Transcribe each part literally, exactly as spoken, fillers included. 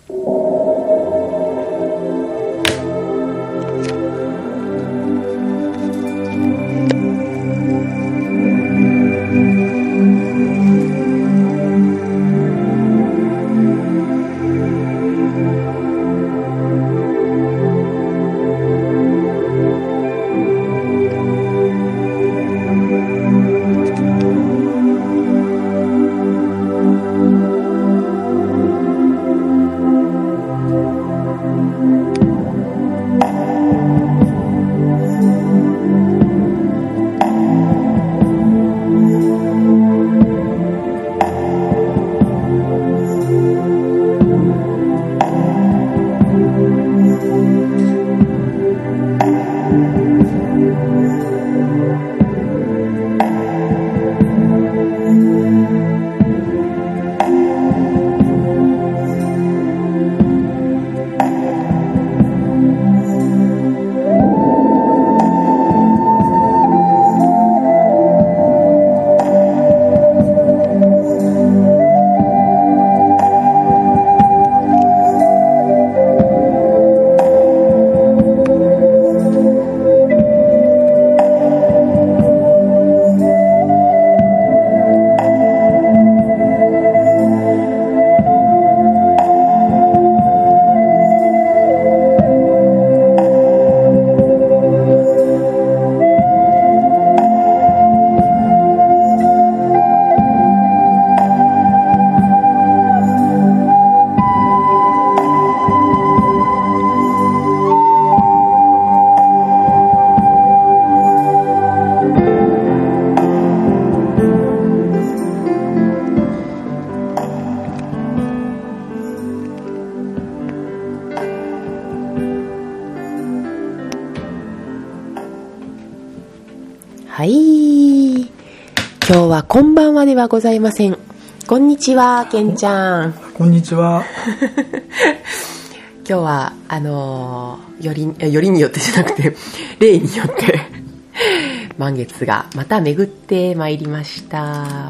はい、今日はこんばんはではございません。こんにちは、けんちゃん。 こんにちは。 今日はあのー、よりよりによってじゃなくて例によって満月がまた巡ってまいりました。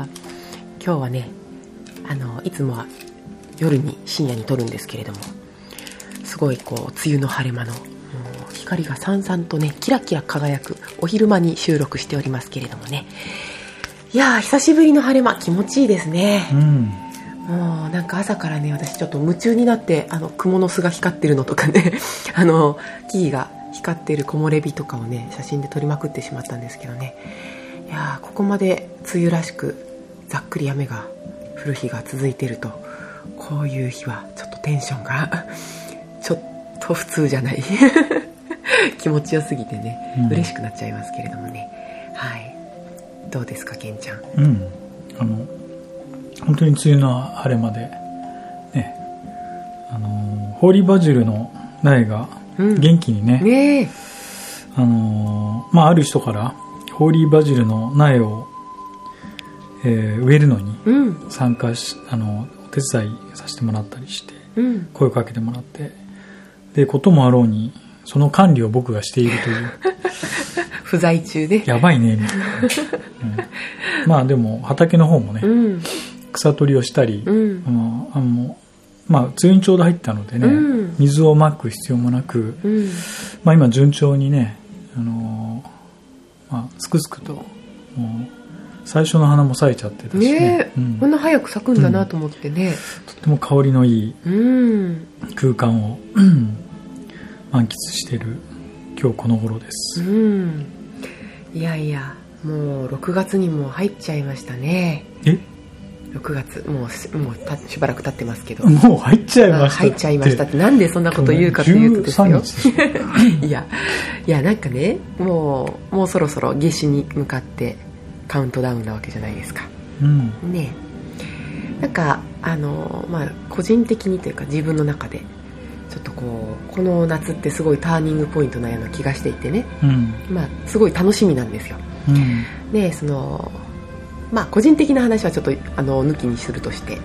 今日はね、あのいつもは夜に深夜に撮るんですけれども、すごいこう梅雨の晴れ間の光がさんさんとねキラキラ輝くお昼間に収録しておりますけれどもね、いやー久しぶりの晴れ間気持ちいいですね、うん、もうなんか朝からね私ちょっと夢中になって、あの蜘蛛の巣が光ってるのとかねあの木々が光ってる木漏れ日とかをね写真で撮りまくってしまったんですけどね、いやーここまで梅雨らしくざっくり雨が降る日が続いていると、こういう日はちょっとテンションがちょっと普通じゃない気持ちよすぎてね、うん、嬉しくなっちゃいますけれどもね。はい、どうですかけんちゃん。 うん、あの本当に梅雨の晴れ間でね、あのホーリーバジルの苗が元気にね、うんねあのまあ、ある人からホーリーバジルの苗を、えー、植えるのに参加し、うん、あのお手伝いさせてもらったりして、うん、声をかけてもらって、でこともあろうにその管理を僕がしているという不在中でやばいねみたいな、うん、まあでも畑の方もね、うん、草取りをしたり、うん、あのあのまあ梅雨にちょうど入ったのでね、うん、水をまく必要もなく、うんまあ、今順調にね、あのまあ、すくすくともう最初の花も咲いちゃってたしね、 ね、うん、こんな早く咲くんだなと思ってね、 うん、とっても香りのいい空間を、うん、満喫している今日この頃です、うん、 いやいやもうろくがつにも入っちゃいましたね。 えろくがつもう、もうたしばらく経ってますけど、 もう入っちゃいましたって、 入っちゃいましたってなんでそんなこと言うかというとですよいやいやなんかね、もうもうそろそろ夏至に向かってカウントダウンなわけじゃないですか、うん、ねえなんかあのまあ個人的にというか自分の中でちょっとこうこの夏ってすごいターニングポイントなような気がしていてね、うんまあ、すごい楽しみなんですよ、うん、でそのまあ個人的な話はちょっとあの抜きにするとして、うん、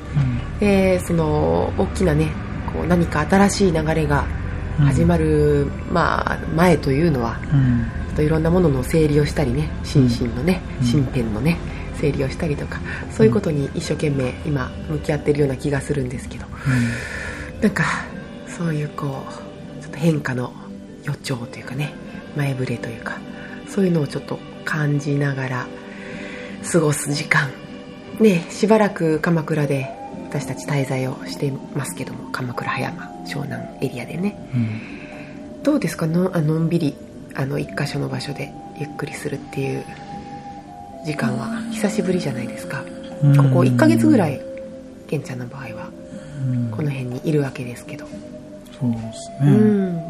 でその大きなねこう何か新しい流れが始まる、うんまあ、前というのは、うん、ちょっといろんなものの整理をしたりね、心身のね、うん、身辺のね整理をしたりとかそういうことに一生懸命今向き合っているような気がするんですけど、うんなんかそういうこうちょっと変化の予兆というかね、前触れというか、そういうのをちょっと感じながら過ごす時間ね。しばらく鎌倉で私たち滞在をしてますけども、鎌倉葉山湘南エリアでね、うん、どうですかの、あのんびりあの一箇所の場所でゆっくりするっていう時間は久しぶりじゃないですか。ここいっかげつぐらいけんちゃんの場合はこの辺にいるわけですけど、 そうですね、うん、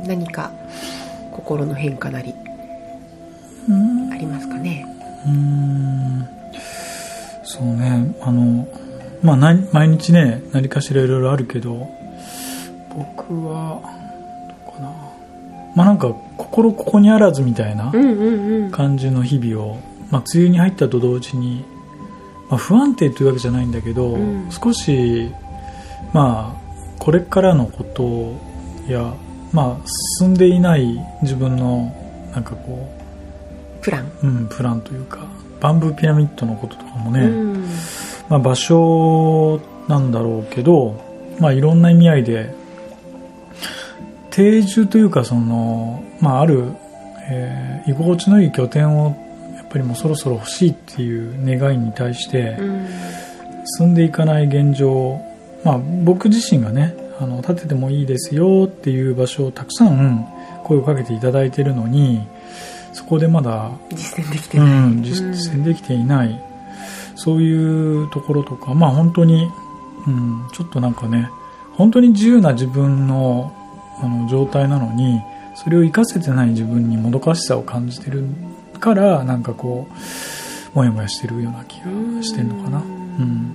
何か心の変化なりありますかね。 うーん、そうね、あのまあ毎日ね何かしらいろいろあるけど、僕はどうかな、まあなんか心ここにあらずみたいな感じの日々を、まあ、梅雨に入ったと同時に、まあ、不安定というわけじゃないんだけど、うん、少しまあこれからのことや、まあ進んでいない自分のなんかこうプラン、 うん、プランというか、バンブーピラミッドのこととかもね、 うん、 まあ、場所なんだろうけど、まあ、いろんな意味合いで定住というか、その、まあ、ある、えー、居心地のいい拠点をやっぱりもうそろそろ欲しいっていう願いに対して、うん、進んでいかない現状、まあ、僕自身がね、あの建ててもいいですよっていう場所をたくさん声をかけていただいているのに、そこでまだ実践できてない、 うん、実践できていない、うん、そういうところとか、まあ本当に、うん、ちょっとなんかね、本当に自由な自分の、あの状態なのに、それを活かせてない自分にもどかしさを感じてるから、なんかこうもやもやしてるような気がしてるのかな。うん、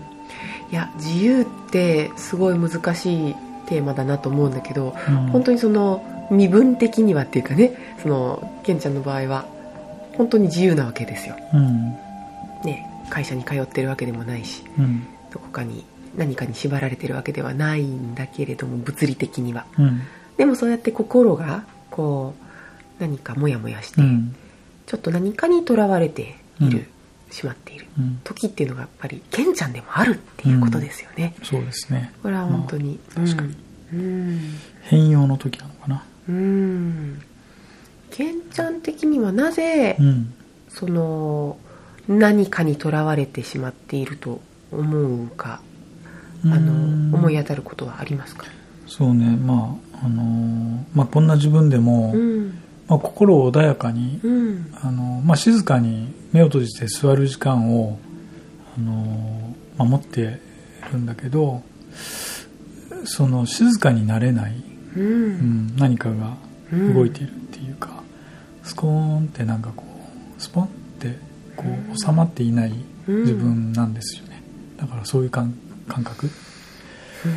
いや、自由ってすごい難しいテーマだなと思うんだけど、うん、本当にその身分的にはっていうかね、そのケンちゃんの場合は本当に自由なわけですよ、 うんね、会社に通ってるわけでもないし、 うん、 どこかに何かに縛られてるわけではないんだけれども、物理的には、 うん、 でもそうやって心がこう何かモヤモヤして、うん、ちょっと何かにとらわれている、うん、しまっている、うん、時っていうのがやっぱりケンちゃんでもあるっていうことですよね、 うん、そうですね。 これは本当に、 まあ、確かに、 うん、 変容の時なのかな。 うん、ケンちゃん的にはなぜ、 うん、 その何かにとらわれてしまっていると思うか、あの思い当たることはありますか？ そうね、まああのまあ、こんな自分でも、 うんまあ、心を穏やかに、 うん、 あのまあ、静かに目を閉じて座る時間を、あの守ってるんだけど、その静かになれない、 うんうん、何かが動いているっていうか、うん、スコーンってなんかこうスポンってこう収まっていない自分なんですよね。だからそういう感覚、 うん、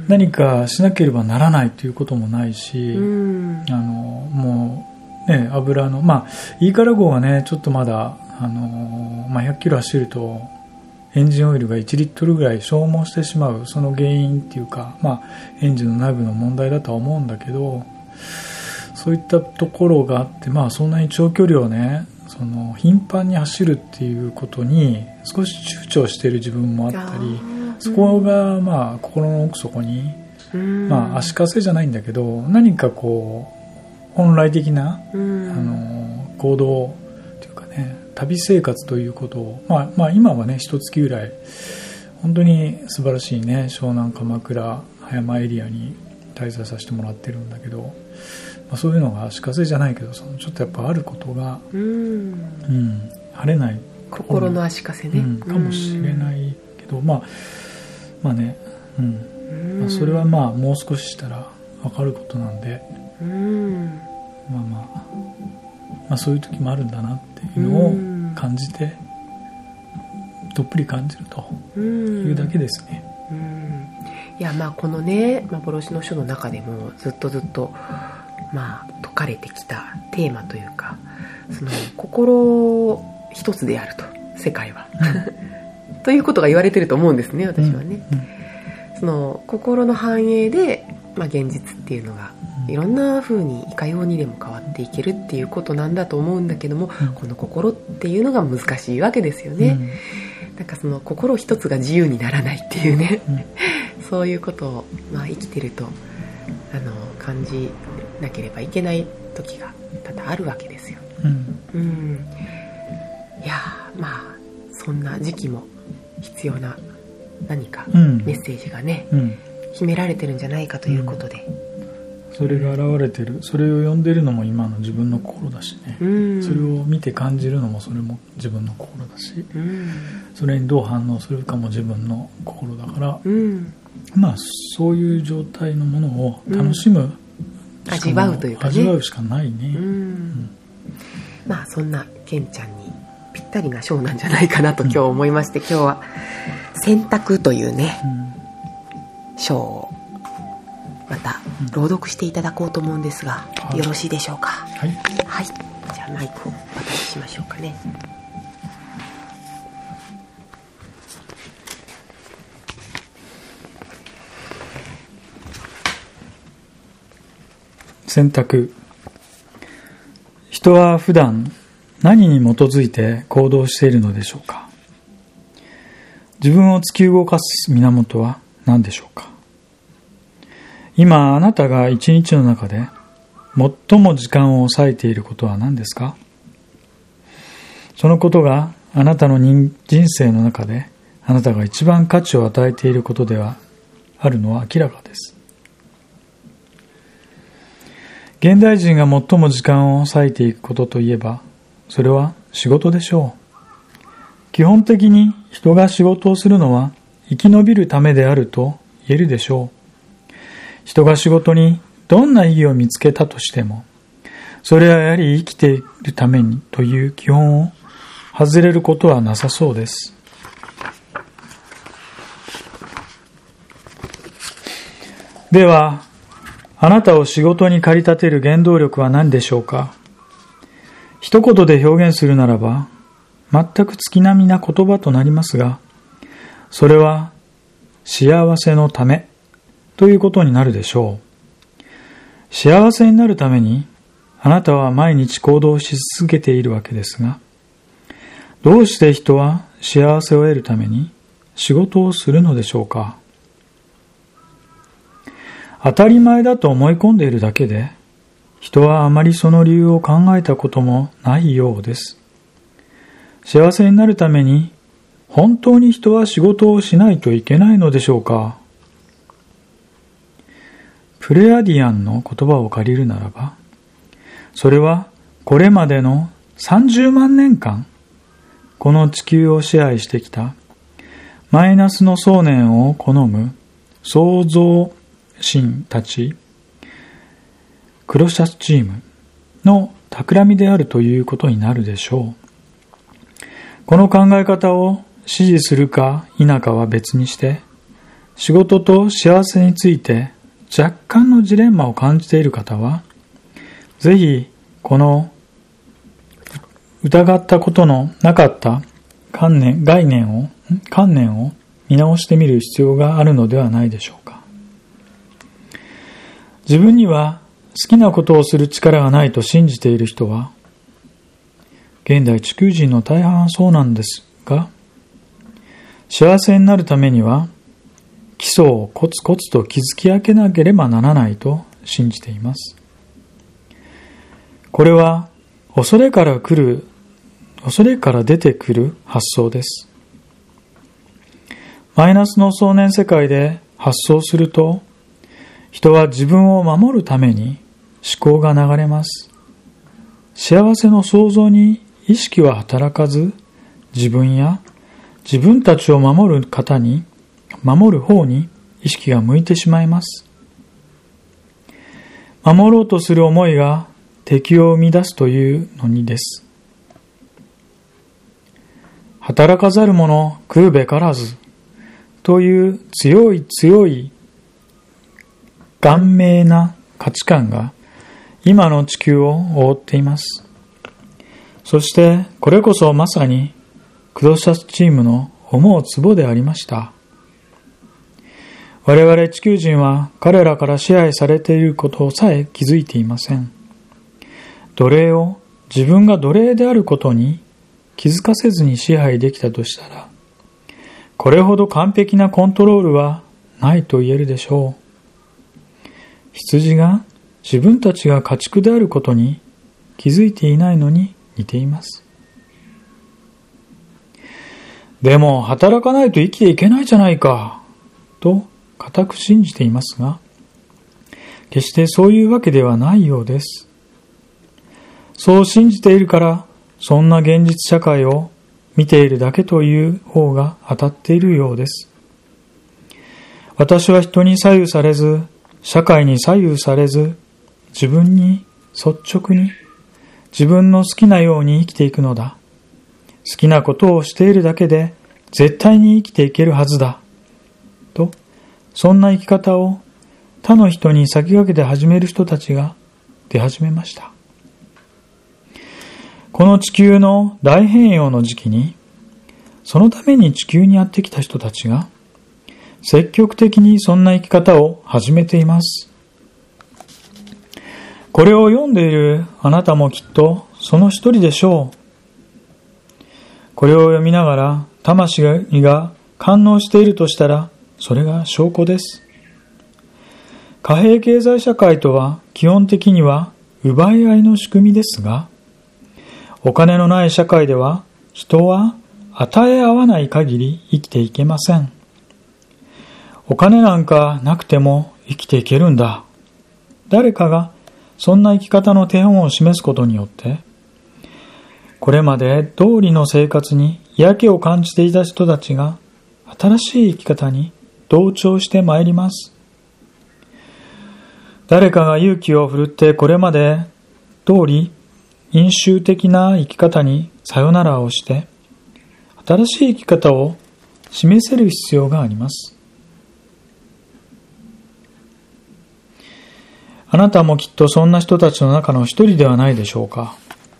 何かしなければならないということもないし、 うん、 あのもうね、油のまあイーカラ号はね、ちょっとまだあの、まあ、ひゃっキロ走るとエンジンオイルがいちリットルぐらい消耗してしまう、その原因っていうか、まあ、エンジンの内部の問題だとは思うんだけど、そういったところがあって、まあ、そんなに長距離をね、その頻繁に走るっていうことに少し躊躇している自分もあったり、そこがまあ心の奥底に、まあ、足かせじゃないんだけど、何かこう本来的な、あの行動というかね、旅生活ということを、まあ、まあ今はね一月ぐらい本当に素晴らしいね、湘南鎌倉葉山エリアに滞在させてもらってるんだけど、まあ、そういうのが足かせじゃないけど、そのちょっとやっぱあることが、 うん、 うん、晴れない心の足かせね、 うん、かもしれないけど、まあまあね、うんまあ、それはまあもう少ししたら分かることなんで、 うん、 まあまあ、まあそういう時もあるんだなっていうのを感じて、どっぷり感じるというだけですね。 うんうん、いや、まあこのね、幻の書の中でもずっとずっとまあ説かれてきたテーマというか、その心一つであると、世界はということが言われてると思うんですね、私はね、うんうん、その心の繁栄で、まあ、現実っていうのがいろんな風にいかようにでも変わっていけるっていうことなんだと思うんだけども、うん、この心っていうのが難しいわけですよね、うん、なんかその心一つが自由にならないっていうね、うん、 そういうことを、まあ、生きてるとあの感じなければいけない時が多々あるわけですよ。うん、うん、いやまあそんな時期も必要な何かメッセージがね、うん、秘められてるんじゃないかということで、 うん、それが現れてる、それを読んでるのも今の自分の心だしね、うん、それを見て感じるのもそれも自分の心だし、うん、それにどう反応するかも自分の心だから、うん、まあそういう状態のものを楽しむ、うん、 味わうというかね、 味わうしかないね、うんうん、 まあそんなケンちゃんにぴったりな章なんじゃないかなと今日思いまして、うん、今日は選択というね、うん、章をまた朗読していただこうと思うんですが、うん、よろしいでしょうか。はい、はい、じゃあマイクを渡しましょうかね。 選択。人は普段何に基づいて行動しているのでしょうか。自分を突き動かす源は何でしょうか。今あなたが一日の中で最も時間を割いていることは何ですか。そのことがあなたの人生の中であなたが一番価値を与えていることではあるのは明らかです。現代人が最も時間を割いていくことといえば、それは仕事でしょう。基本的に人が仕事をするのは生き延びるためであると言えるでしょう。人が仕事にどんな意義を見つけたとしても、それはやはり生きているためにという基本を外れることはなさそうです。では、あなたを仕事に駆り立てる原動力は何でしょうか。一言で表現するならば、全く月並みな言葉となりますが、それは幸せのためということになるでしょう。幸せになるためにあなたは毎日行動し続けているわけですが、どうして人は幸せを得るために仕事をするのでしょうか。当たり前だと思い込んでいるだけで、人はあまりその理由を考えたこともないようです。幸せになるために本当に人は仕事をしないといけないのでしょうか。プレアディアンの言葉を借りるならば、それはこれまでのさんじゅうまんねんかん、この地球を支配してきたマイナスの想念を好む創造神たち、クロシャスチームの企みであるということになるでしょう。この考え方を支持するか否かは別にして、仕事と幸せについて若干のジレンマを感じている方は、ぜひこの疑ったことのなかった観念、概念を、観念を見直してみる必要があるのではないでしょうか。自分には好きなことをする力がないと信じている人は、現代地球人の大半はそうなんですが、幸せになるためには基礎をコツコツと築き上げなければならないと信じています。これは恐れから来る、恐れから出てくる発想です。マイナスの想念世界で発想すると、人は自分を守るために思考が流れます。幸せの創造に意識は働かず、自分や自分たちを守る方に、守る方に意識が向いてしまいます。守ろうとする思いが敵を生み出すというのにです。働かざる者食うべからずという強い強い顔面な価値観が今の地球を覆っています。そしてこれこそまさにクロシャスチームの思うツボでありました。我々地球人は彼らから支配されていることさえ気づいていません。奴隷を自分が奴隷であることに気づかせずに支配できたとしたら、これほど完璧なコントロールはないと言えるでしょう。羊が自分たちが家畜であることに気づいていないのに似ています。でも働かないと生きていけないじゃないかと固く信じていますが、決してそういうわけではないようです。そう信じているから、そんな現実社会を見ているだけという方が当たっているようです。私は人に左右されず、社会に左右されず、自分に率直に、自分の好きなように生きていくのだ。好きなことをしているだけで、絶対に生きていけるはずだ。と、そんな生き方を他の人に先駆けて始める人たちが出始めました。この地球の大変容の時期に、そのために地球にやってきた人たちが、積極的にそんな生き方を始めています。これを読んでいるあなたもきっとその一人でしょう。これを読みながら魂が感応しているとしたら、それが証拠です。貨幣経済社会とは基本的には奪い合いの仕組みですが、お金のない社会では人は与え合わない限り生きていけません。お金なんかなくても生きていけるんだ。誰かがそんな生き方の手本を示すことによって、これまで通りの生活に嫌気を感じていた人たちが新しい生き方に同調してまいります。誰かが勇気を振るってこれまで通り飲酒的な生き方にさよならをして、新しい生き方を示せる必要があります。あなたもきっとそんな人たちの中の一人ではないでしょうか。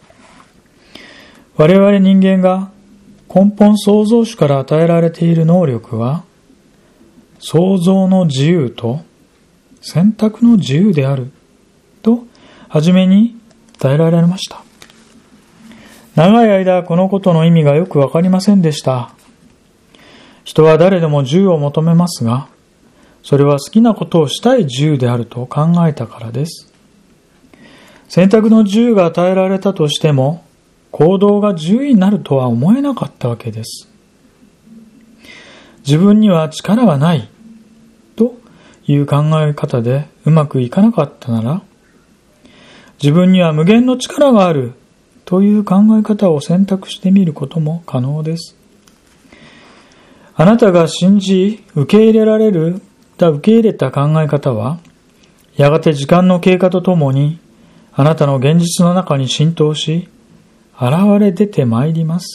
我々人間が根本創造主から与えられている能力は、創造の自由と選択の自由であると初めに伝えられました。長い間このことの意味がよくわかりませんでした。人は誰でも自由を求めますが、それは好きなことをしたい自由であると考えたからです。選択の自由が与えられたとしても、行動が自由になるとは思えなかったわけです。自分には力がないという考え方でうまくいかなかったなら、自分には無限の力があるという考え方を選択してみることも可能です。あなたが信じ受け入れられる受け入れた考え方は、やがて時間の経過とともにあなたの現実の中に浸透し、現れ出てまいります。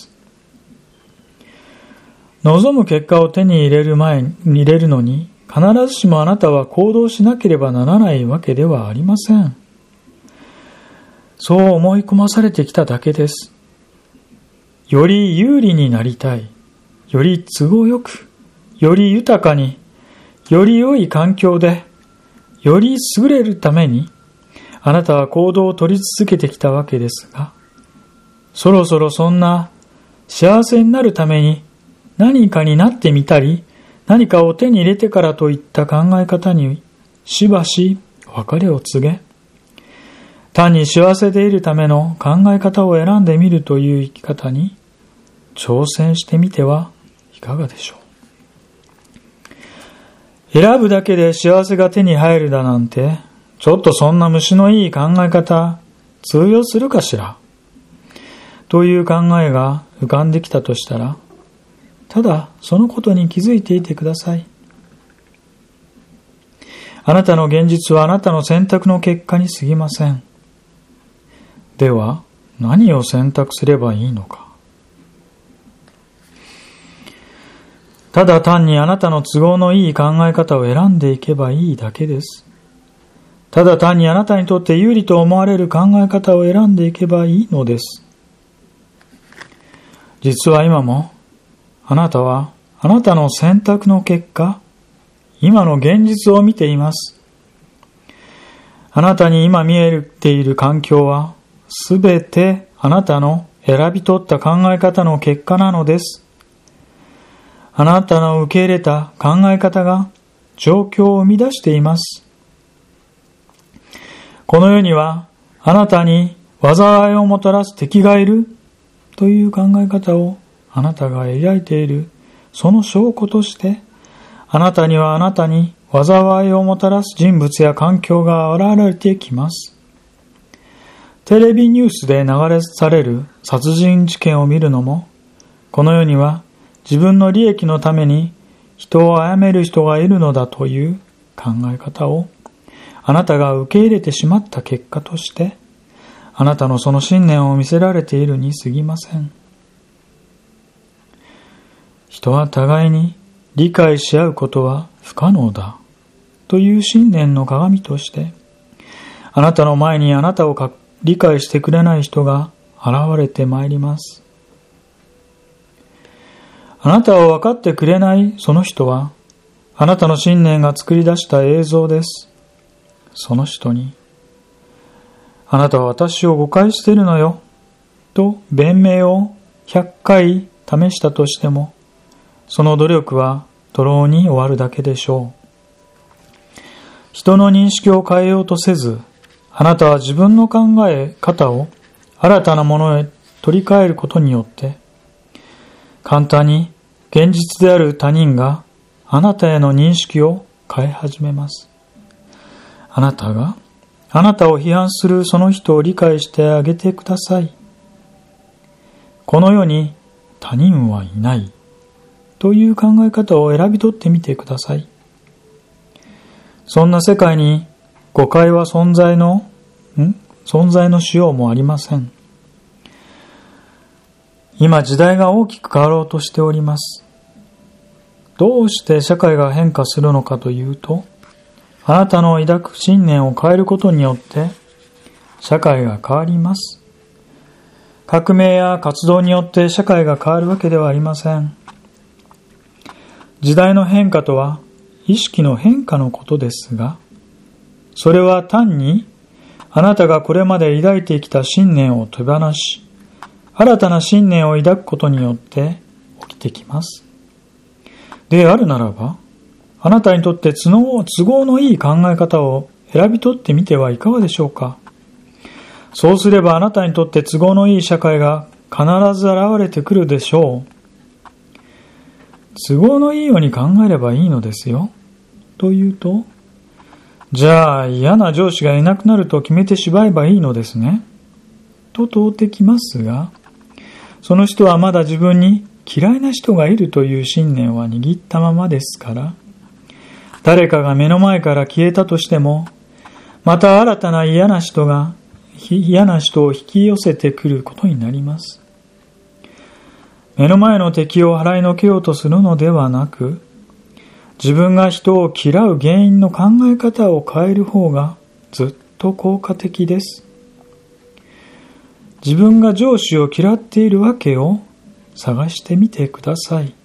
望む結果を手に入れる前に入れるのに、必ずしもあなたは行動しなければならないわけではありません。そう思い込まされてきただけです。より有利になりたい、より都合よく、より豊かに、より良い環境で、より優れるために、あなたは行動を取り続けてきたわけですが、そろそろそんな幸せになるために何かになってみたり、何かを手に入れてからといった考え方にしばし別れを告げ、単に幸せでいるための考え方を選んでみるという生き方に挑戦してみてはいかがでしょう。選ぶだけで幸せが手に入るだなんて、ちょっとそんな虫のいい考え方通用するかしらという考えが浮かんできたとしたら、ただそのことに気づいていてください。あなたの現実はあなたの選択の結果に過ぎません。では何を選択すればいいのか。ただ単にあなたの都合のいい考え方を選んでいけばいいだけです。ただ単にあなたにとって有利と思われる考え方を選んでいけばいいのです。実は今もあなたはあなたの選択の結果、今の現実を見ています。あなたに今見えている環境はすべてあなたの選び取った考え方の結果なのです。あなたの受け入れた考え方が状況を生み出しています。この世にはあなたに災いをもたらす敵がいるという考え方をあなたが描いているその証拠として、あなたにはあなたに災いをもたらす人物や環境が現れてきます。テレビニュースで流れされる殺人事件を見るのも、この世には自分の利益のために人を殺める人がいるのだという考え方をあなたが受け入れてしまった結果として、あなたのその信念を見せられているに過ぎません。人は互いに理解し合うことは不可能だという信念の鏡として、あなたの前にあなたを理解してくれない人が現れてまいります。あなたを分かってくれないその人は、あなたの信念が作り出した映像です。その人に、あなたは私を誤解しているのよ、と弁明をひゃっかい試したとしても、その努力は徒労に終わるだけでしょう。人の認識を変えようとせず、あなたは自分の考え方を新たなものへ取り替えることによって、簡単に現実である他人があなたへの認識を変え始めます。あなたがあなたを批判するその人を理解してあげてください。この世に他人はいないという考え方を選び取ってみてください。そんな世界に誤解は存在の、ん存在のしようもありません。今時代が大きく変わろうとしております。どうして社会が変化するのかというと、あなたの抱く信念を変えることによって社会が変わります。革命や活動によって社会が変わるわけではありません。時代の変化とは意識の変化のことですが、それは単にあなたがこれまで抱いてきた信念を手放し、新たな信念を抱くことによって起きてきます。であるならば、あなたにとって都合、都合のいい考え方を選び取ってみてはいかがでしょうか。そうすればあなたにとって都合のいい社会が必ず現れてくるでしょう。都合のいいように考えればいいのですよ。というと、じゃあ嫌な上司がいなくなると決めてしまえばいいのですね。と問うてきますが、その人はまだ自分に嫌いな人がいるという信念は握ったままですから、誰かが目の前から消えたとしても、また新たな嫌な人が、嫌な人を引き寄せてくることになります。目の前の敵を払いのけようとするのではなく、自分が人を嫌う原因の考え方を変える方がずっと効果的です。自分が上司を嫌っているわけを探してみてください。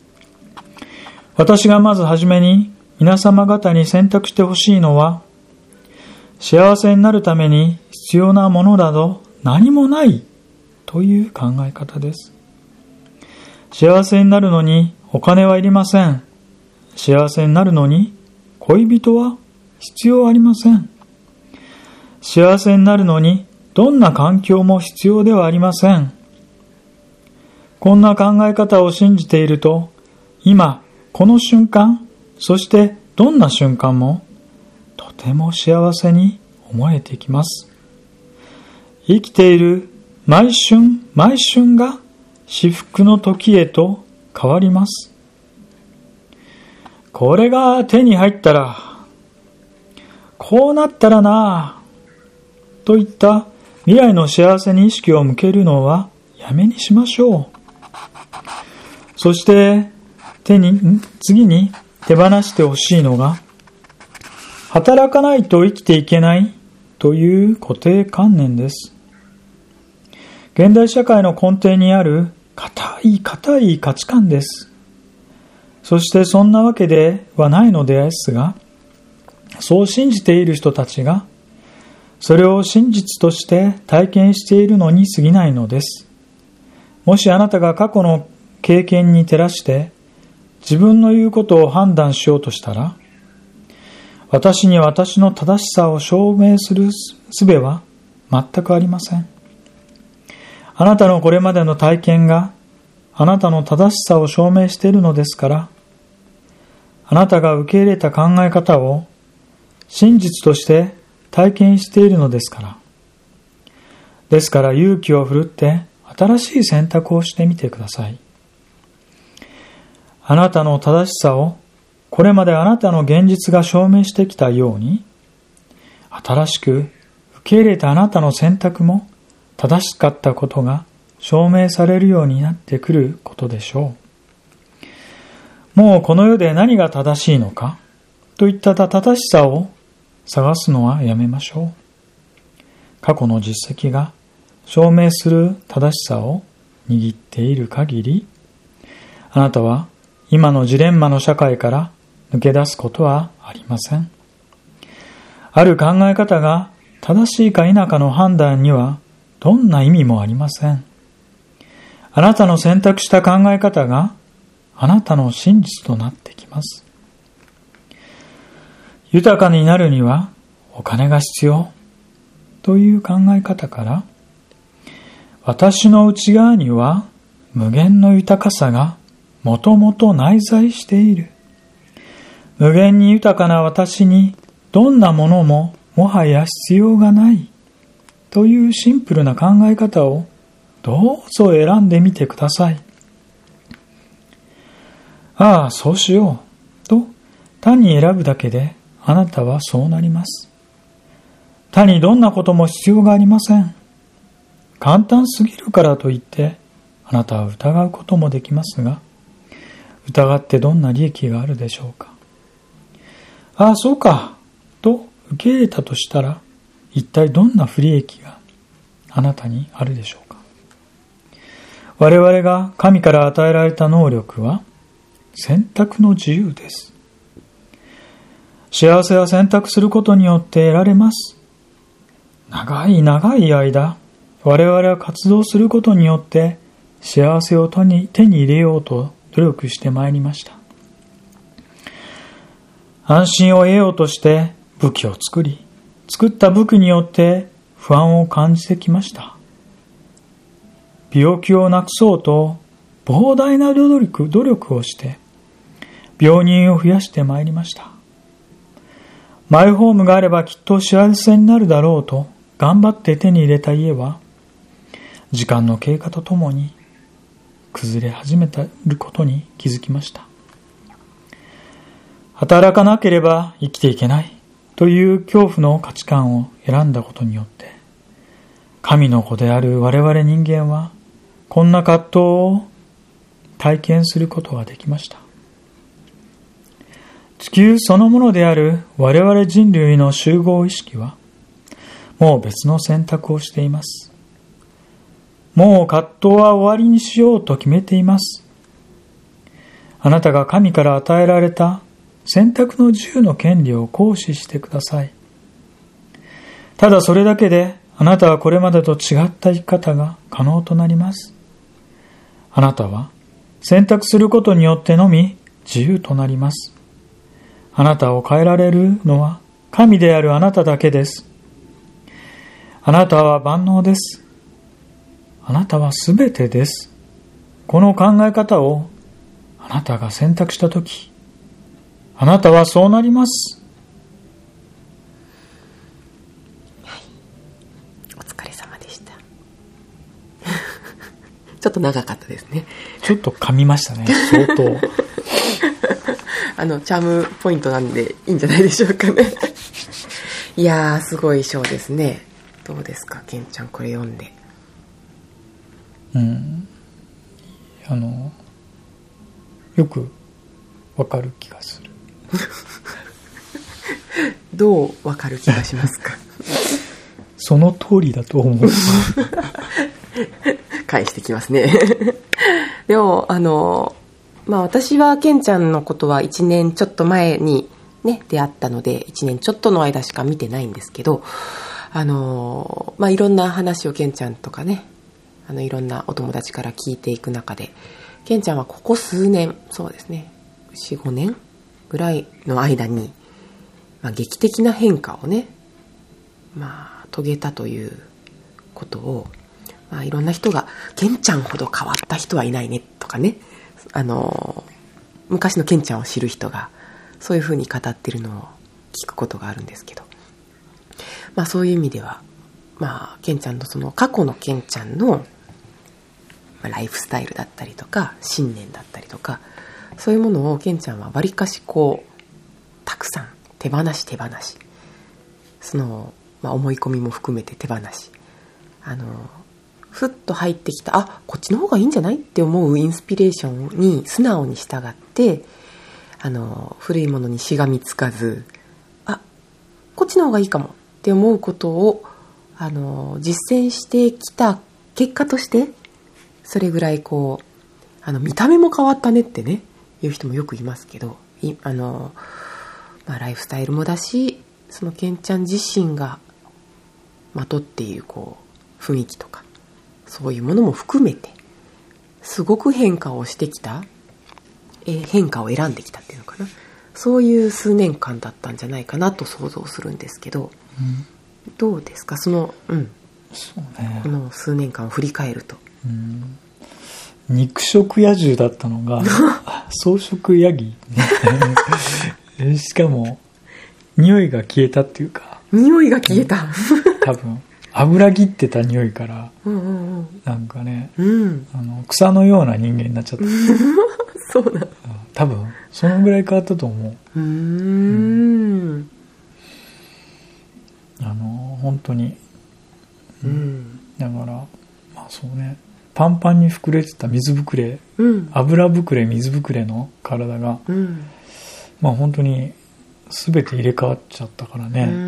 私がまずはじめに皆様方に選択してほしいのは、幸せになるために必要なものなど何もないという考え方です。幸せになるのにお金はいりません。幸せになるのに恋人は必要ありません。幸せになるのにどんな環境も必要ではありません。こんな考え方を信じていると、今この瞬間、そしてどんな瞬間もとても幸せに思えてきます。生きている毎瞬毎瞬が至福の時へと変わります。これが手に入ったら、こうなったらなぁ、といった未来の幸せに意識を向けるのはやめにしましょう。そして手に、次に手放してほしいのが、働かないと生きていけないという固定観念です。現代社会の根底にある固い固い価値観です。そしてそんなわけではないのですが、そう信じている人たちがそれを真実として体験しているのに過ぎないのです。もしあなたが過去の経験に照らして自分の言うことを判断しようとしたら、 私に私の正しさを証明する術は全くありません。あなたのこれまでの体験があなたの正しさを証明しているのですから、あなたが受け入れた考え方を真実として体験しているのですから。ですから勇気を振るって新しい選択をしてみてください。あなたの正しさをこれまであなたの現実が証明してきたように、新しく受け入れたあなたの選択も正しかったことが証明されるようになってくることでしょう。もうこの世で何が正しいのかといった正しさを探すのはやめましょう。過去の実績が証明する正しさを握っている限り、あなたは今のジレンマの社会から抜け出すことはありません。ある考え方が正しいか否かの判断にはどんな意味もありません。あなたの選択した考え方があなたの真実となってきます。豊かになるにはお金が必要という考え方から、私の内側には無限の豊かさがもともと内在している。無限に豊かな私にどんなものももはや必要がないというシンプルな考え方をどうぞ選んでみてください。ああ、そうしようと単に選ぶだけであなたはそうなります。他にどんなことも必要がありません。簡単すぎるからといってあなたは疑うこともできますが、疑ってどんな利益があるでしょうか。ああ、そうかと受け入れたとしたら、一体どんな不利益があなたにあるでしょうか。我々が神から与えられた能力は選択の自由です。幸せは選択することによって得られます。長い長い間、我々は活動することによって幸せを手に入れようと努力してまいりました。安心を得ようとして武器を作り、作った武器によって不安を感じてきました。病気をなくそうと膨大な努力、努力をして病人を増やしてまいりました。マイホームがあればきっと幸せになるだろうと頑張って手に入れた家は、時間の経過とともに崩れ始めていることに気づきました。働かなければ生きていけないという恐怖の価値観を選んだことによって、神の子である我々人間はこんな葛藤を体験することができました。地球そのものである我々人類の集合意識はもう別の選択をしています。もう葛藤は終わりにしようと決めています。あなたが神から与えられた選択の自由の権利を行使してください。ただそれだけであなたはこれまでと違った生き方が可能となります。あなたは選択することによってのみ自由となります。あなたを変えられるのは神であるあなただけです。あなたは万能です。あなたはすべてです。この考え方をあなたが選択したとき、あなたはそうなります。 はい、お疲れ様でしたちょっと長かったですね。 ちょっと噛みましたね、相当あのチャームポイントなんでいいんじゃないでしょうかねいやー、すごい章ですね。どうですか、ケンちゃん、これ読んで。 うん、あのよくわかる気がするどうわかる気がしますかその通りだと思う返してきますねでもあのまあ私はケンちゃんのことはいちねんちょっと前にね出会ったのでいちねんちょっとの間しか見てないんですけど、あのまあいろんな話をケンちゃんとかね、あのいろんなお友達から聞いていく中で、ケンちゃんはここ数年、そうですね、よん、ごねんぐらいの間にまあ、劇的な変化をね、まあ、遂げたということを、まあ、いろんな人がケンちゃんほど変わった人はいないねとかね、あの昔のケンちゃんを知る人がそういうふうに語ってるのを聞くことがあるんですけど、まあ、そういう意味では、まあ、ケンちゃんのその過去のケンちゃんのライフスタイルだったりとか信念だったりとか、そういうものをケンちゃんはわりかしこうたくさん手放し手放し、その、まあ、思い込みも含めて手放し、あのふっと入ってきた、あ、こっちの方がいいんじゃないって思うインスピレーションに素直に従って、あの古いものにしがみつかず、あ、こっちの方がいいかもって思うことをあの実践してきた結果として、それぐらいこうあの見た目も変わったねってね言う人もよくいますけど、いあの、まあ、ライフスタイルもだし、そのケンちゃん自身がまとっているこう雰囲気とかそういうものも含めてすごく変化をしてきた、えー、変化を選んできたっていうのかな、そういう数年間だったんじゃないかなと想像するんですけど、うん、どうですか、その、うん、 そうね、 この数年間を振り返ると。 うん、肉食野獣だったのが草食ヤギしかも匂いが消えたっていうか、 匂いが消えた、 うん、多分油切ってた匂いから、 うんうんうん、 なんかね、 うん、 あの草のような人間になっちゃったそうなの、 多分そのぐらい変わったと思う。 うーん、うん、 あの本当に、 うん、 だからまあそうね、パンパンに膨れてた水ぶくれ、 うん、 油ぶくれ水ぶくれの体が、 うん、 まあ本当に全て入れ替わっちゃったからね、 うん、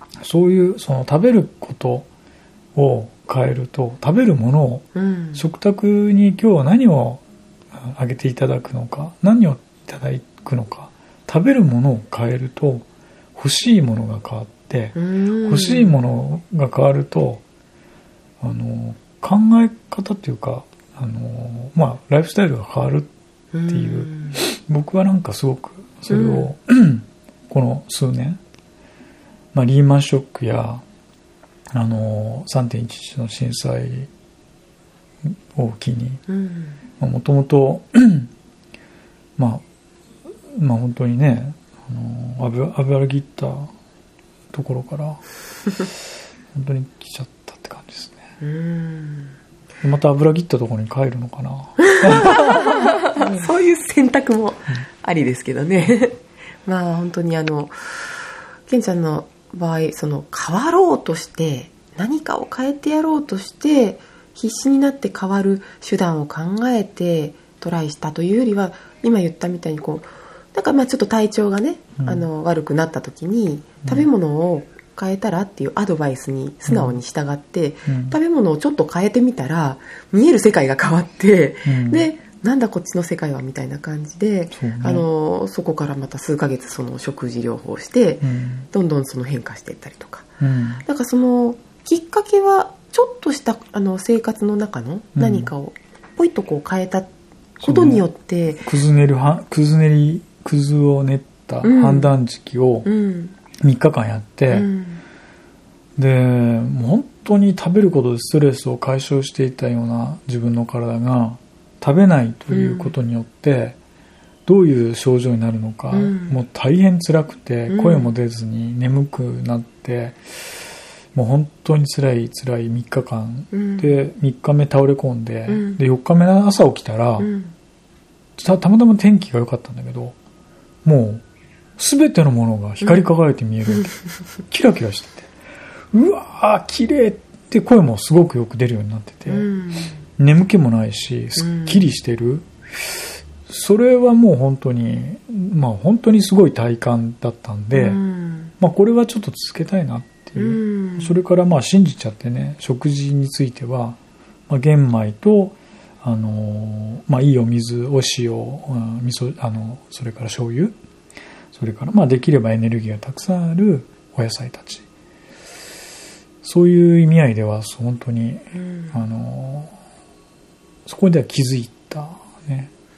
そういうその食べることを変えると、食べるものを、うん、食卓に今日は何をあげていただくのか、何をいただくのか、食べるものを変えると欲しいものが変わって、うん、欲しいものが変わるとあの考え方っていうか、あの、まあ、ライフスタイルが変わるっていう、うん、僕はなんかすごくそれを、うん、この数年、まあ、リーマンショックやあの さんてんいちいち の震災を機に、もともとまあまあ本当にね、あの油油切ったところから本当に来ちゃったって感じですね。うん、また油切ったところに帰るのかなそういう選択もありですけどねまあ本当にあのケンちゃんの場合、その変わろうとして何かを変えてやろうとして必死になって変わる手段を考えてトライしたというよりは、今言ったみたいにこうなんかまあちょっと体調がね、うん、あの悪くなった時に食べ物を変えたらっていうアドバイスに素直に従って、うん、食べ物をちょっと変えてみたら見える世界が変わって、うん、でなんだこっちの世界はみたいな感じで、そ,、ね、あのそこからまた数ヶ月その食事療法して、うん、どんどんその変化していったりとか、うん、なんかそのきっかけはちょっとしたあの生活の中の何かをポイッとこう変えたことによって、 くず練るくず練りくずを練った判断時期をみっかかんやって、うん、でもう本当に食べることでストレスを解消していたような自分の体が食べないということによって、どういう症状になるのか、うん、もう大変辛くて声も出ずに眠くなって、もう本当に辛い辛いみっかかん、うん、でみっかめ倒れ込んで、うん、でよっかめの朝起きたら、うん、た, たまたま天気が良かったんだけど、もう全てのものが光り輝いて見えるわけ、うん、キラキラしてて、うわー綺麗って声もすごくよく出るようになってて、うん、眠気もないしすっきりしてる、うん、それはもう本当にまあ本当にすごい体感だったんで、うん、まあこれはちょっと続けたいなっていう、うん、それからまあ信じちゃってね、食事については、まあ、玄米とあのまあいいお水、お塩、うん、味噌、あのそれから醤油、それからまあできればエネルギーがたくさんあるお野菜たち、そういう意味合いでは本当に、うん、あのそこでは気づいたね。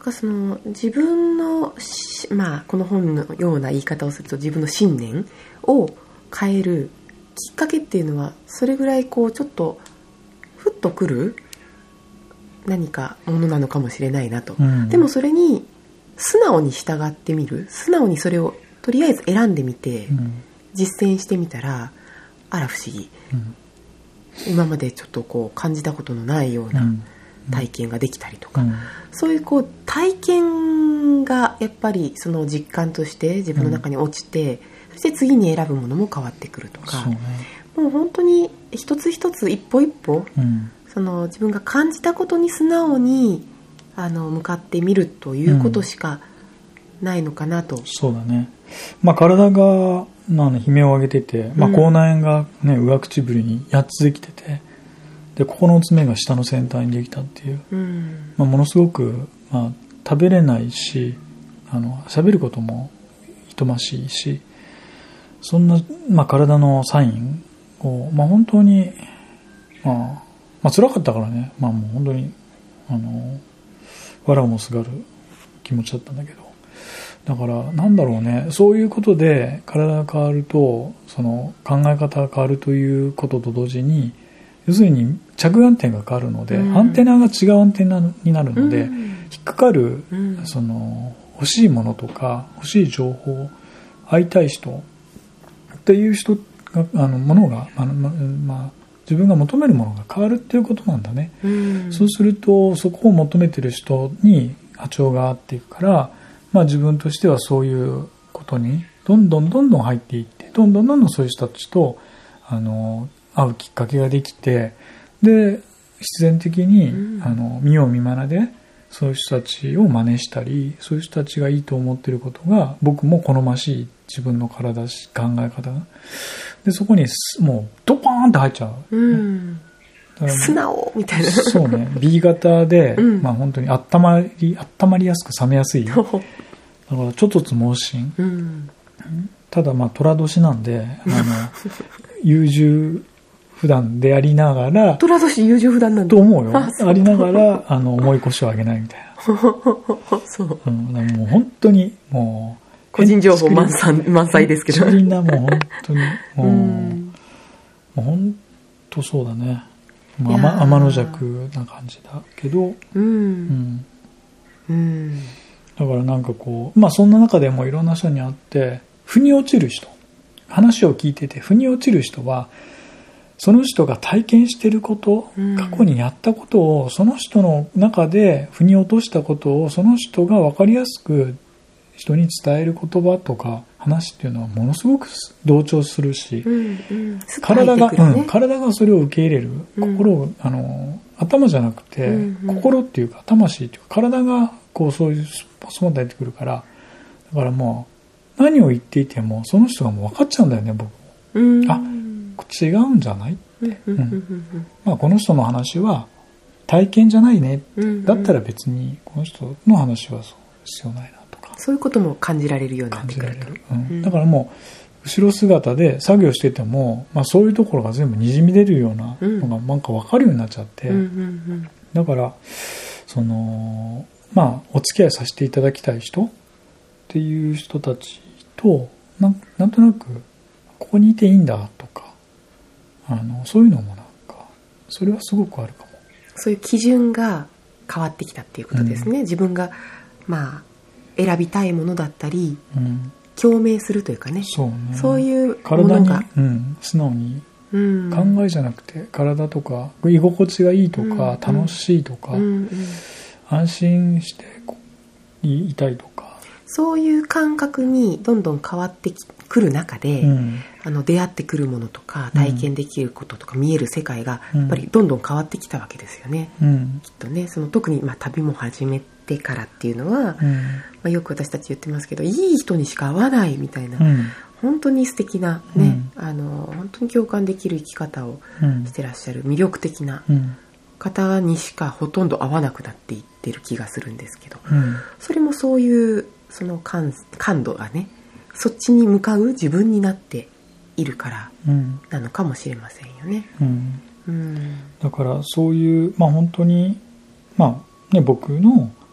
かその自分の、まあ、この本のような言い方をすると自分の信念を変えるきっかけっていうのはそれぐらいこうちょっとふっとくる何かものなのかもしれないなと、うん、でもそれに素直に従ってみる、素直にそれをとりあえず選んでみて、うん、実践してみたらあら不思議、うん、今までちょっとこう感じたことのないような体験ができたりとか、うん、そういうこう体験がやっぱりその実感として自分の中に落ちて、うん、そして次に選ぶものも変わってくるとか、そうね、もう本当に一つ一つ一歩一歩、うん、その自分が感じたことに素直にあの向かってみるということしかないのかなと、うん、そうだね、 まあ、体がまあ、ね、悲鳴を上げてて、まあ、口内炎が、ね、上唇にやっつできてて、でここの爪が下の先端にできたっていう、うんまあ、ものすごく、まあ、食べれないしあの喋ることもいとましいし、そんな、まあ、体のサインを、まあ、本当に、まあまあ、辛かったからね、まあ、もう本当にあの藁をもすがる気持ちだったんだけど、だからなんだろうね、そういうことで体が変わるとその考え方が変わるということと同時に、要するに着眼点が変わるので、うん、アンテナが違うアンテナになるので、うん、引っかかる、うん、その欲しいものとか欲しい情報、会いたい人っていう人があのものが、まあまあ、自分が求めるものが変わるっていうことなんだね、うん、そうするとそこを求めてる人に波長が合っていくから、まあ、自分としてはそういうことにどんどんどんどん入っていって、どんどんどんどんそういう人たちとあの会うきっかけができて、で必然的に、うん、あの見よう見まねでそういう人たちを真似したり、そういう人たちがいいと思っていることが僕も好ましい自分の体し考え方がで、そこにもうドパーンって入っちゃう、 うん、素直みたいな、 そうね、 ビー 型で、うんまあ、本当に温まり温まりやすく冷めやすいだからちょっとつ盲信、うん、ただまあ寅年なんであの優柔不断でありながら寅年優柔不断なんだと思うよ あ, ありながらあの重い腰を上げないみたいなそう、 うん、もう本当にもう個人情報満載、満載ですけど、 みんなもう本当にもう、うん、もう本当そうだね、まあ、天の弱な感じだけど、うんうんうん、だからなんかこう、まあそんな中でもいろんな人に会って腑に落ちる人、話を聞いてて腑に落ちる人はその人が体験していること、過去にやったことをその人の中で腑に落としたことをその人が分かりやすく人に伝える言葉とか話っていうのはものすごく同調するし、うんうん、体が、ねうん、体がそれを受け入れる、心を、うん、あの頭じゃなくて、うんうん、心っていうか魂っていうか体がこうそういうスポスポンと入ってくるから、だからもう何を言っていてもその人がもう分かっちゃうんだよね、僕も、うん、あ違うんじゃないって、うんうんまあ、この人の話は体験じゃないねって、うんうん、だったら別にこの人の話はそう必要ないなとか、 そういうことも感じられるようになってくると、 うん、だからもう後ろ姿で作業してても、まあ、そういうところが全部にじみ出るようなのがなんか分かるようになっちゃって、うんうんうん、だからそのまあお付き合いさせていただきたい人っていう人たちと な, なんとなくここにいていいんだとか、あのそういうのもなんかそれはすごくあるかも。 そういう基準が変わってきたっていうことですね、うん、自分がまあ選びたいものだったり、うん、共鳴するというかね、そうね、そういうものが体に、うん、素直に、うん、考えじゃなくて体とか居心地がいいとか、うん、楽しいとか、うんうん、安心していたいとか、 そういう感覚にどんどん変わってくる中で、うん、あの出会ってくるものとか体験できることとか、うん、見える世界がやっぱりどんどん変わってきたわけですよね、うん、きっとね。その特に、まあ、旅も始めてからっていうのは、うんまあ、よく私たち言ってますけど、いい人にしか会わないみたいな、うん、本当に素敵なね、うん、あの本当に共感できる生き方をしてらっしゃる魅力的な方にしかほとんど会わなくなっていってる気がするんですけど、うん、それもそういうその 感, 感度がね、そっちに向かう自分になっているからなのかもしれませんよね、うんうん、 だからそういう、まあ、本当に、まあね、僕の、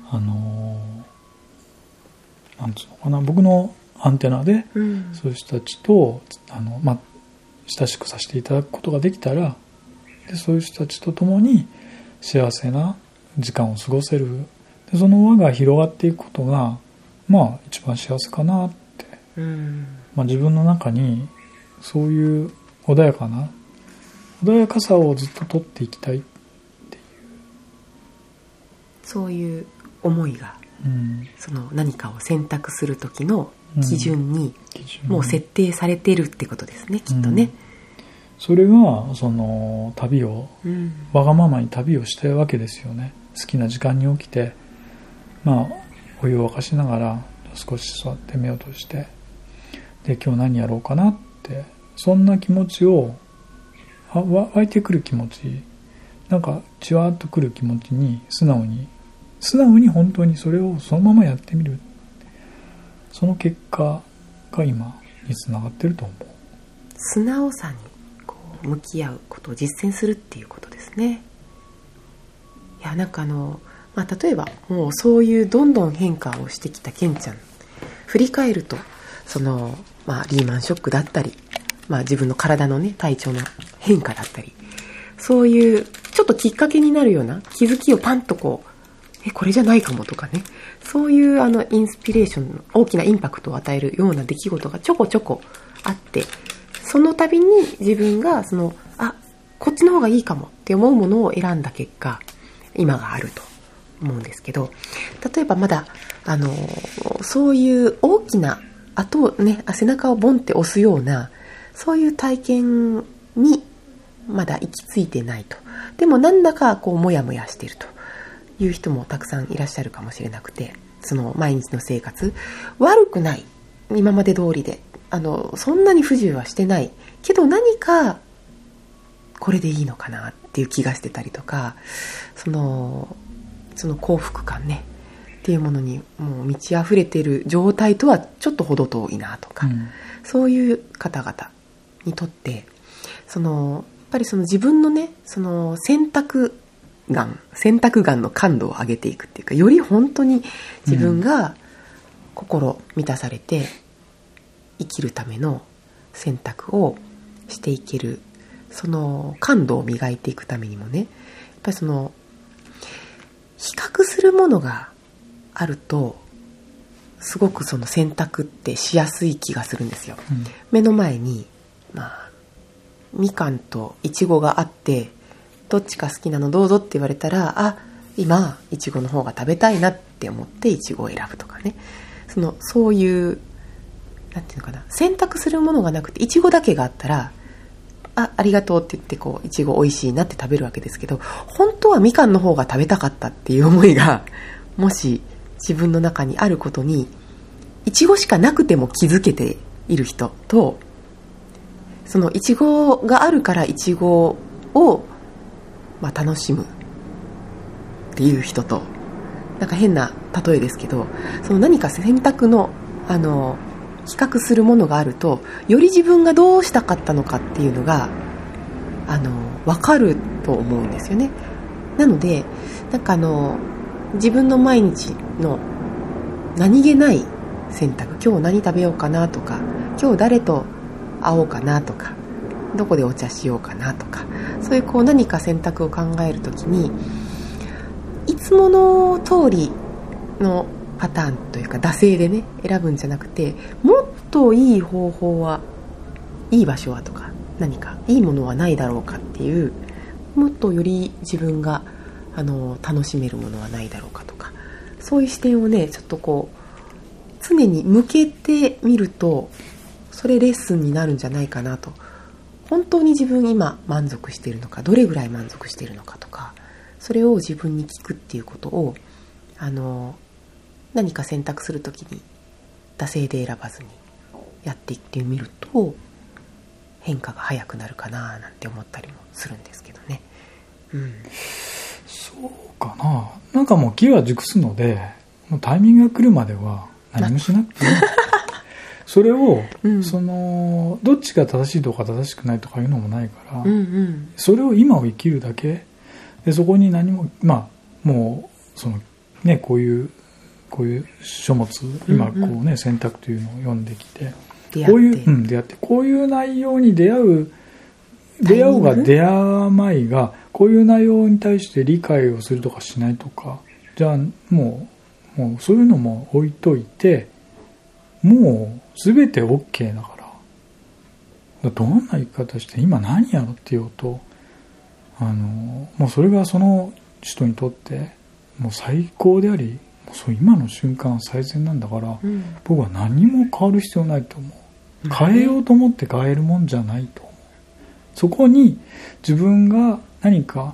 あのなんつうのかな、僕のアンテナで、うん、そういう人たちとあの、まあ、親しくさせていただくことができたら、でそういう人たちと共に幸せな時間を過ごせる、でその輪が広がっていくことがまあ一番幸せかなって、うんまあ、自分の中にそういう穏やかな穏やかさをずっと取っていきたいっていう、 そういう思いが、うん、その何かを選択する時の基準にもう設定されてるってことですね、うん、きっとね、うん、 それがその旅を、うん、わがままに旅をしたいわけですよね。好きな時間に起きて、まあお湯を沸かしながら少し座って目を閉じて、で今日何やろうかなって、そんな気持ちを湧いてくる気持ち、なんかじわーっとくる気持ちに素直に素直に本当にそれをそのままやってみる、その結果が今につながってると思う。 素直さにこう向き合うことを実践するっていうことですね。いやなんかあの、まあ、例えばもうそういうどんどん変化をしてきたケンちゃん振り返ると、その、まあ、リーマンショックだったり、まあ、自分の体のね体調の変化だったり、そういうちょっときっかけになるような気づきをパンとこう、えこれじゃないかもとかね、そういうあのインスピレーションの大きなインパクトを与えるような出来事がちょこちょこあって、その度に自分がそのあこっちの方がいいかもって思うものを選んだ結果今があると思うんですけど、例えばまだあのそういう大きな後をね背中をボンって押すようなそういう体験にまだ行き着いてないと、でもなんだかこうモヤモヤしているという人もたくさんいらっしゃるかもしれなくて、その毎日の生活悪くない、今まで通りであのそんなに不自由はしてないけど、何かこれでいいのかなっていう気がしてたりとか、そのその幸福感ねっていうものにもう満ち溢れている状態とはちょっと程遠いなとか、うん、そういう方々にとってそのやっぱりその自分のねその選択眼選択眼の感度を上げていくっていうか、より本当に自分が心満たされて生きるための選択をしていける、その感度を磨いていくためにもね、やっぱりその比較するものがあるとすごくその選択ってしやすい気がするんですよ、うん、目の前にまあみかんといちごがあって、どっちか好きなのどうぞって言われたら、あ今いちごの方が食べたいなって思っていちごを選ぶとかね、そのそういうなんていうのかな、選択するものがなくていちごだけがあったらあありがとうって言ってこういちご美味しいなって食べるわけですけど、本当はみかんの方が食べたかったっていう思いがもし自分の中にあることに、いちごしかなくても気づけている人と、そのいちごがあるからいちごを、まあ、楽しむっていう人と、なんか変な例えですけど、その何か選択のあの比較するものがあると、より自分がどうしたかったのかっていうのがあの分かると思うんですよね。なのでなんかあの自分の毎日の何気ない選択、今日何食べようかなとか、今日誰と会おうかなとか、どこでお茶しようかなとか、そういうこう何か選択を考えるときに、いつもの通りのパターンというか惰性でね選ぶんじゃなくて、もっといい方法はいい場所はとか、何かいいものはないだろうかっていう、もっとより自分があの楽しめるものはないだろうかとか、そういう視点をねちょっとこう常に向けてみると、それレッスンになるんじゃないかなと。本当に自分今満足しているのか、どれぐらい満足しているのかとか、それを自分に聞くっていうことをあの何か選択するときに惰性で選ばずにやっていってみると変化が早くなるかななんて思ったりもするんですけどね、うん、 そうかな。なんかもう木は熟すので、もうタイミングが来るまでは何もしなくていいそれを、うん、そのどっちが正しいとか正しくないとかいうのもないから、うんうん、それを今を生きるだけで、そこに何もまあもうそのね、こういうこういう書物今こうね、うんうん、選択というのを読んできてこういう、うん、出会ってこういう内容に出会う出会うが出会わないがこういう内容に対して理解をするとかしないとかじゃあもう、もうそういうのも置いといてもう全て OK だからどんな生き方して今何やろって言おうとあのもうそれがその人にとってもう最高でありもうそう今の瞬間は最善なんだから、うん、僕は何も変わる必要ないと思う。変えようと思って変えるもんじゃないと思う。そこに自分が何か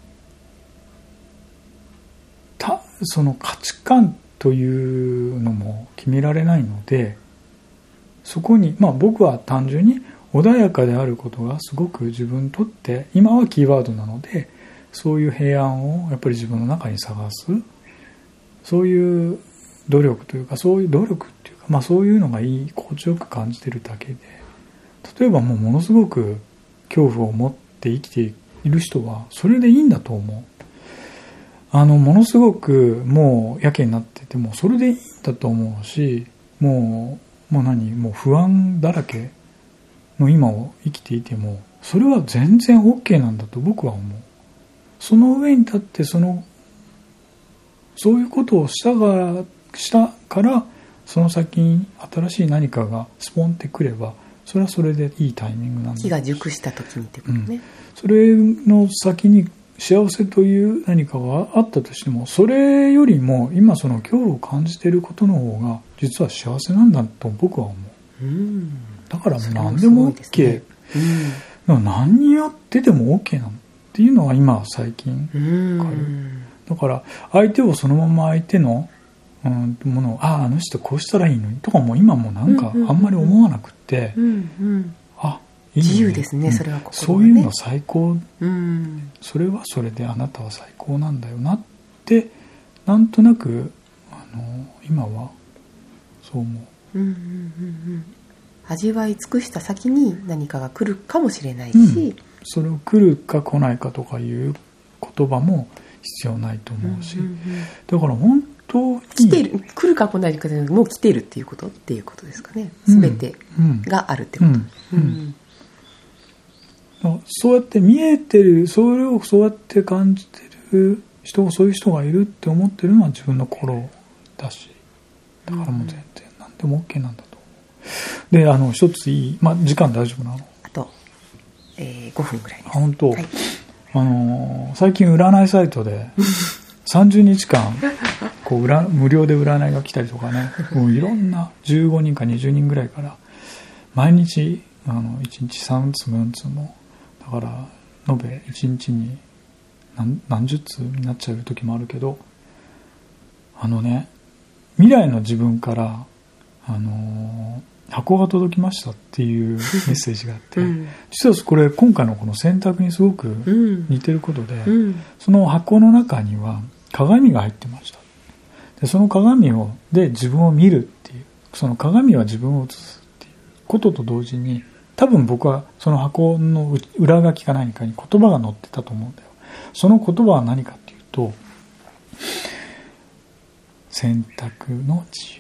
たその価値観というのも決められないのでそこにまあ僕は単純に穏やかであることがすごく自分にとって今はキーワードなのでそういう平安をやっぱり自分の中に探すそういう努力というかそういう努力っていうかまあそういうのがいい心地よく感じてるだけで例えばもうものすごく恐怖を持って生きている人はそれでいいんだと思う。あのものすごくもうやけになっててもそれでいいんだと思うしもうもう何もう不安だらけの今を生きていてもそれは全然 OK なんだと僕は思う。その上に立ってそのそういうことをしたからしたからその先に新しい何かがスポンってくればそれはそれでいいタイミングなんだ。 木が熟した時にってことね、うん、 それの先に幸せという何かがあったとしてもそれよりも今その恐怖を感じていることの方が実は幸せなんだと僕は思う、うん、だからもう何でも OK、うん、何やってても OK なのっていうのは今最近分かる、うん、だから相手をそのまま相手の、うん、ものをあああの人こうしたらいいのにとかも今もなんかあんまり思わなくって、うんうんうん、あいいね、 自由ですね、それはここ、ね、 そういうの最高、うん、それはそれであなたは最高なんだよなってなんとなくあの今はそう思う、うんうんうんうん、 味わい尽くした先に何かが来るかもしれないし、うん、 それを来るか来ないかとかいう言葉も必要ないと思うし、うんうんうん、だから本当に来てる来るか来ないかじゃなくてもう来てるっていうことっていうことですかね。全てがあるってこと、うんうんうんそうやって見えてるそれをそうやって感じてる人そういう人がいるって思ってるのは自分の心だしだからもう全然何でも OK なんだと思う。であの一ついい、まあ、時間大丈夫なのあと、えー、ごふんぐらいです。 本当、 はい、 あの最近占いサイトでさんじゅうにちかんこう裏無料で占いが来たりとかねもういろんなじゅうごにんかにじゅうにんぐらいから毎日あのいちにちさんつもよんつもだから延べいちにちに 何, 何十通になっちゃう時もあるけどあのね未来の自分から、あのー、箱が届きましたっていうメッセージがあって、うん、実はこれ今回のこの選択にすごく似てることで、うん、その箱の中には鏡が入ってました。でその鏡をで自分を見るっていうその鏡は自分を映すっていうことと同時に多分僕はその箱の裏書きか何かに言葉が載ってたと思うんだよ。その言葉は何かっていうと選択の自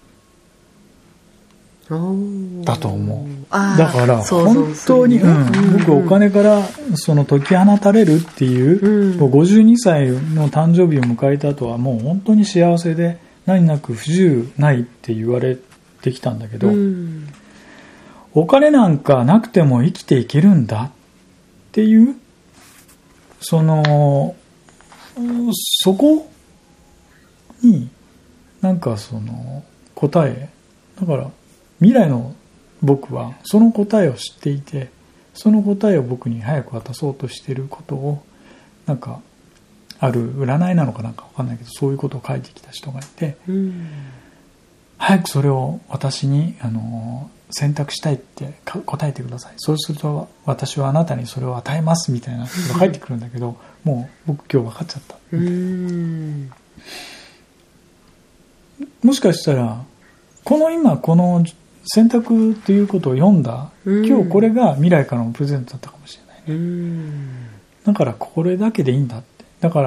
由だと思う。だから本当に、うん、僕お金からその解き放たれるっていう、うん、ごじゅうにさいの誕生日を迎えた後はもう本当に幸せで何なく不自由ないって言われてきたんだけど、うんお金なんかなくても生きていけるんだっていうそのそこになんかその答えだから未来の僕はその答えを知っていてその答えを僕に早く渡そうとしていることをなんかある占いなのかなんか分かんないけどそういうことを書いてきた人がいて、うん、早くそれを私にあの選択したいって答えてください。そうすると私はあなたにそれを与えますみたいなことが入ってくるんだけどもう僕今日分かっちゃった。うーんもしかしたらこの今この選択ということを読んだ今日これが未来からのプレゼントだったかもしれないね。うーんだからこれだけでいいんだってだから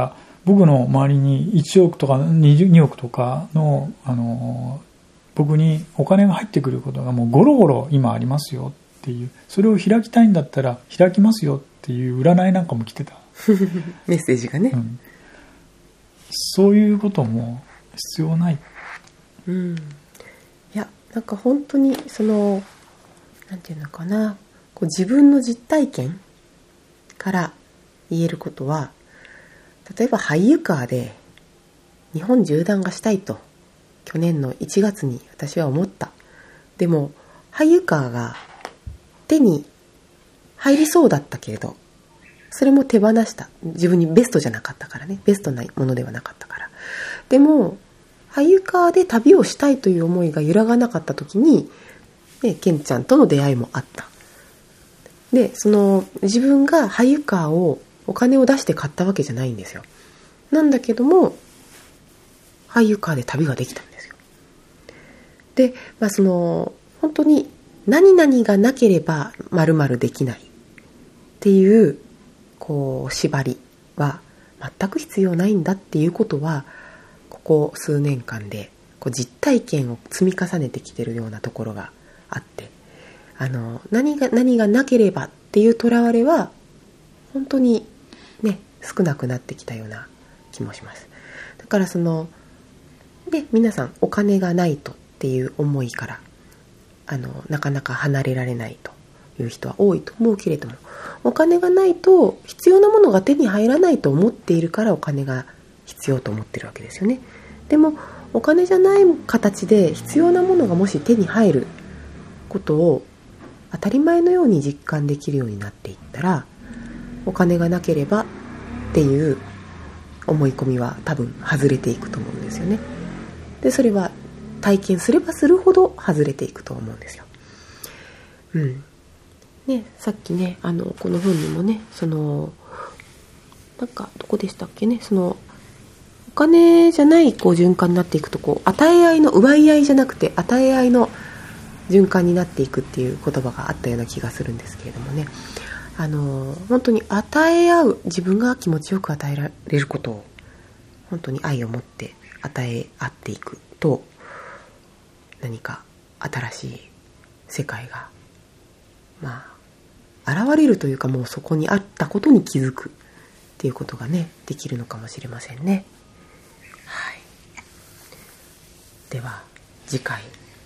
僕の周りにいちおくとかにおくとかの、あの、僕にお金が入ってくることがもうゴロゴロ今ありますよっていう、それを開きたいんだったら開きますよっていう占いなんかも来てた。 メッセージがね、 うん。そういうことも必要ない。 うん。いや、なんか本当にその、なんていうのかな、こう自分の実体験から言えることは、例えばハイユカーで日本縦断がしたいと去年のいちがつに私は思った。でもハイユカーが手に入りそうだったけれど、それも手放した。自分にベストじゃなかったからね、ベストなものではなかったから。でもハイユカーで旅をしたいという思いが揺らがなかった時に、ね、ケンちゃんとの出会いもあった。で、その自分がハイユカーをお金を出して買ったわけじゃないんですよ。なんだけどもハイユカーで旅ができたんですよ。で、まあ、その本当に何々がなければ〇〇できないっていうこう縛りは全く必要ないんだっていうことは、ここ数年間でこう実体験を積み重ねてきてるようなところがあって、あの何が何がなければっていうとらわれは本当にね少なくなってきたような気もします。だからそので皆さんお金がないとっていう思いからあのなかなか離れられないという人は多いと思うけれども、お金がないと必要なものが手に入らないと思っているからお金が必要と思ってるわけですよね。でもお金じゃない形で必要なものがもし手に入ることを当たり前のように実感できるようになっていったら、お金がなければっていう思い込みは多分外れていくと思うんですよね。でそれは体験すればするほど外れていくと思うんですよ。うんね、さっきねあのこの本にもね、そのなんかどこでしたっけね、そのお金じゃないこう循環になっていくと、こう与え合いの奪い合いじゃなくて与え合いの循環になっていくっていう言葉があったような気がするんですけれどもね、あの本当に与え合う、自分が気持ちよく与えられることを本当に愛を持って与え合っていくと、何か新しい世界がまあ現れるというか、もうそこにあったことに気づくっていうことがねできるのかもしれませんね。はい。では次回、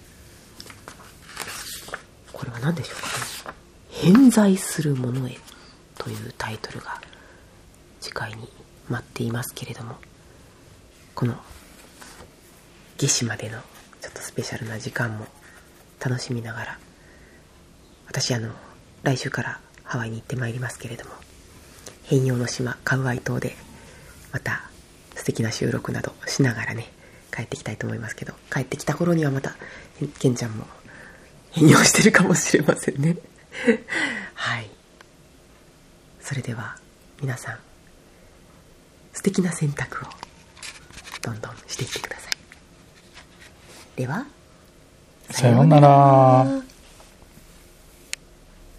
これは何でしょうかね。偏在するものへというタイトルが次回に待っていますけれども、この夏至までのちょっとスペシャルな時間も楽しみながら、私あの来週からハワイに行ってまいりますけれども、変葉の島カウアイ島でまた素敵な収録などしながらね帰ってきたいと思いますけど、帰ってきた頃にはまたケンちゃんも変葉してるかもしれませんね。はい。それでは皆さん素敵な選択をどんどんしていってください。ではさようなら。